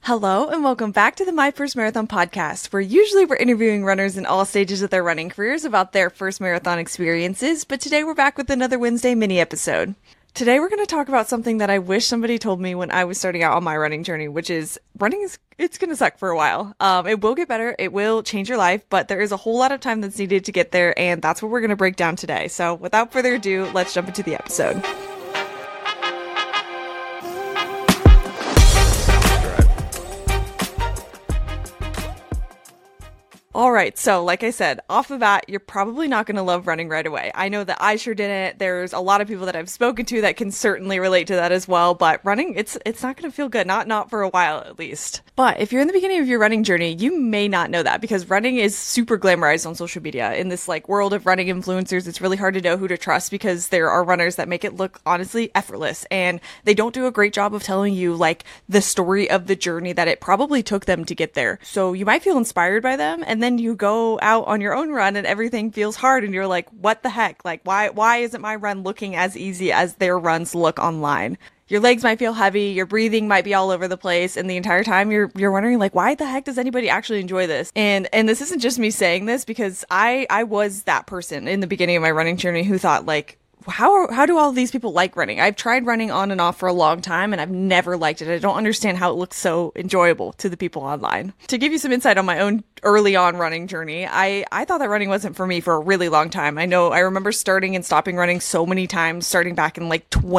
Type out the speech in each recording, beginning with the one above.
Hello and welcome back to the My First Marathon podcast, where usually we're interviewing runners in all stages of their running careers about their first marathon experiences, but today we're back with another Wednesday mini episode. Today we're going to talk about something that I wish somebody told me when I was starting out on my running journey, which is it's going to suck for a while. It will get better, it will change your life, but there is a whole lot of time that's needed to get there, and that's what we're going to break down today. So without further ado, let's jump into the episode. All right, so like I said, off the bat, you're probably not going to love running right away. I know that I sure didn't. There's a lot of people that I've spoken to that can certainly relate to that as well, but running, it's not going to feel good, not for a while at least. But if you're in the beginning of your running journey, you may not know that because running is super glamorized on social media. In this world of running influencers, it's really hard to know who to trust because there are runners that make it look honestly effortless, and they don't do a great job of telling you the story of the journey that it probably took them to get there. So you might feel inspired by them, and then you go out on your own run and everything feels hard and you're like, what the heck? Why isn't my run looking as easy as their runs look online? Your legs might feel heavy, your breathing might be all over the place, and the entire time you're wondering why the heck does anybody actually enjoy this? And this isn't just me saying this, because I was that person in the beginning of my running journey who thought how do all these people like running? I've tried running on and off for a long time and I've never liked it. I don't understand how it looks so enjoyable to the people online. To give you some insight on my own early on running journey, I thought that running wasn't for me for a really long time. I remember starting and stopping running so many times, starting back in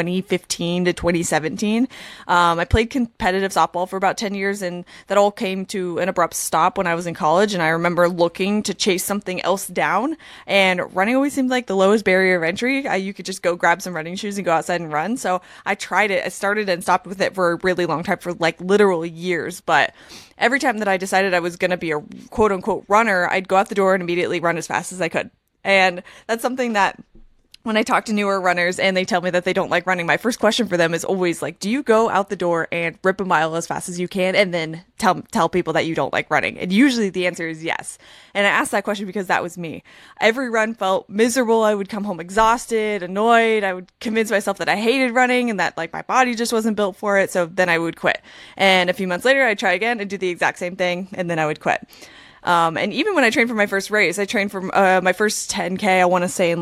2015 to 2017. I played competitive softball for about 10 years and that all came to an abrupt stop when I was in college. And I remember looking to chase something else down, and running always seemed like the lowest barrier of entry. You could just go grab some running shoes and go outside and run. So I tried it. I started and stopped with it for a really long time, for literal years. But every time that I decided I was going to be a quote unquote runner, I'd go out the door and immediately run as fast as I could. And that's something that when I talk to newer runners and they tell me that they don't like running, my first question for them is always do you go out the door and rip a mile as fast as you can and then tell people that you don't like running? And usually the answer is yes. And I asked that question because that was me. Every run felt miserable. I would come home exhausted, annoyed. I would convince myself that I hated running and that my body just wasn't built for it. So then I would quit. And a few months later, I'd try again and do the exact same thing. And then I would quit. And even when I trained for my first race, I trained for my first 10K, I want to say in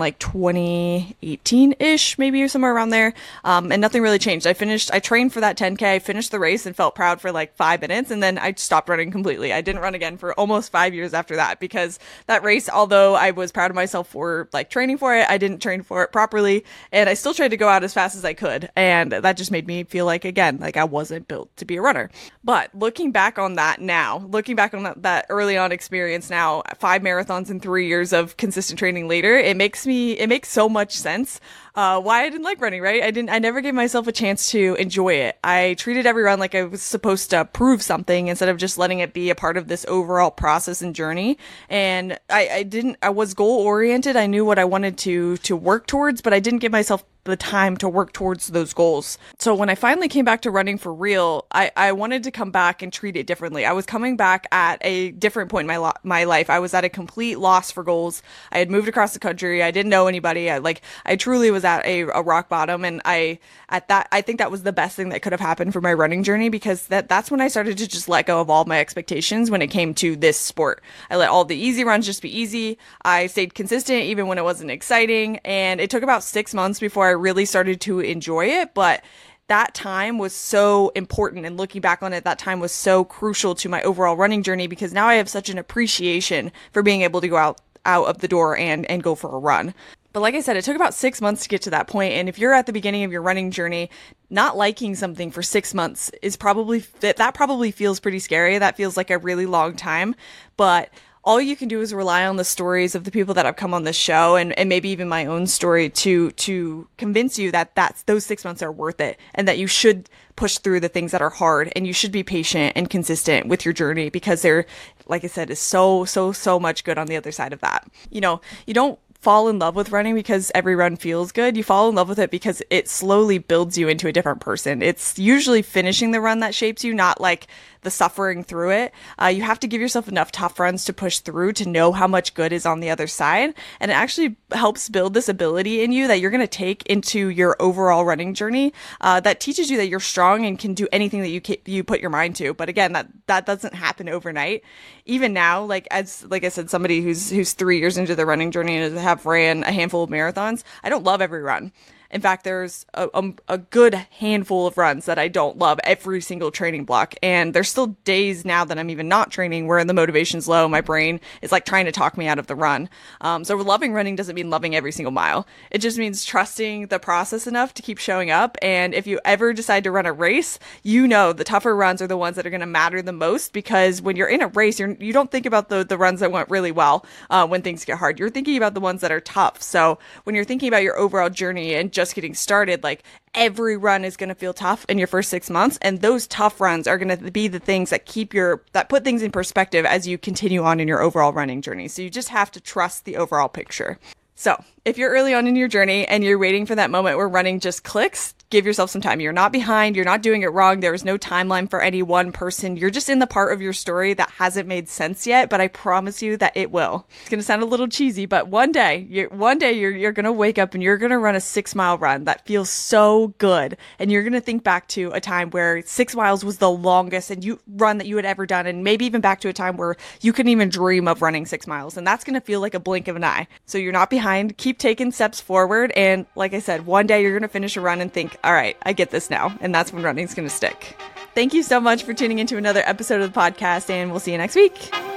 2018-ish, maybe, or somewhere around there. And nothing really changed. I trained for that 10K, finished the race and felt proud for 5 minutes. And then I stopped running completely. I didn't run again for almost 5 years after that, because that race, although I was proud of myself for training for it, I didn't train for it properly. And I still tried to go out as fast as I could. And that just made me feel again, I wasn't built to be a runner. But looking back on that that early on experience now, 5 marathons and 3 years of consistent training later, it makes so much sense why I didn't like running, right? I never gave myself a chance to enjoy it. I treated every run like I was supposed to prove something instead of just letting it be a part of this overall process and journey. And I was goal oriented. I knew what I wanted to work towards, but I didn't give myself the time to work towards those goals. So when I finally came back to running for real, I wanted to come back and treat it differently. I was coming back at a different point in my life. I was at a complete loss for goals. I had moved across the country. I didn't know anybody. I truly was at a rock bottom. And I think that was the best thing that could have happened for my running journey, because that's when I started to just let go of all my expectations when it came to this sport. I let all the easy runs just be easy. I stayed consistent even when it wasn't exciting. And it took about 6 months before I really started to enjoy it. But that time was so important, and looking back on it, that time was so crucial to my overall running journey, because now I have such an appreciation for being able to go out of the door and go for a run. But like I said, it took about 6 months to get to that point. And if you're at the beginning of your running journey, not liking something for 6 months is probably feels pretty scary. That feels like a really long time. But all you can do is rely on the stories of the people that have come on this show, and maybe even my own story to convince you that those 6 months are worth it, and that you should push through the things that are hard, and you should be patient and consistent with your journey, because there, like I said, is so much good on the other side of that. You don't fall in love with running because every run feels good. You fall in love with it because it slowly builds you into a different person. It's usually finishing the run that shapes you, not like the suffering through it. You have to give yourself enough tough runs to push through to know how much good is on the other side. And it actually helps build this ability in you that you're going to take into your overall running journey, that teaches you that you're strong and can do anything that you put your mind to. But again, that doesn't happen overnight. Even now, like I said, somebody who's 3 years into the running journey and have ran a handful of marathons, I don't love every run. In fact, there's a good handful of runs that I don't love every single training block. And there's still days now that I'm even not training where the motivation's low. My brain is like trying to talk me out of the run. So loving running doesn't mean loving every single mile. It just means trusting the process enough to keep showing up. And if you ever decide to run a race, you know the tougher runs are the ones that are going to matter the most, because when you're in a race, you don't think about the runs that went really well when things get hard. You're thinking about the ones that are tough. So when you're thinking about your overall journey and just getting started, like every run is going to feel tough in your first 6 months, and those tough runs are going to be the things that that put things in perspective as you continue on in your overall running journey. So you just have to trust the overall picture. So if you're early on in your journey and you're waiting for that moment where running just clicks, give yourself some time. You're not behind. You're not doing it wrong. There is no timeline for any one person. You're just in the part of your story that hasn't made sense yet, but I promise you that it will. It's going to sound a little cheesy, but one day you're going to wake up and you're going to run a 6-mile run that feels so good. And you're going to think back to a time where 6 miles was the longest run that you had ever done. And maybe even back to a time where you couldn't even dream of running 6 miles. And that's going to feel like a blink of an eye. So you're not behind. Keep taking steps forward. And like I said, one day you're going to finish a run and think, all right, I get this now. And that's when running's going to stick. Thank you so much for tuning into another episode of the podcast, and we'll see you next week.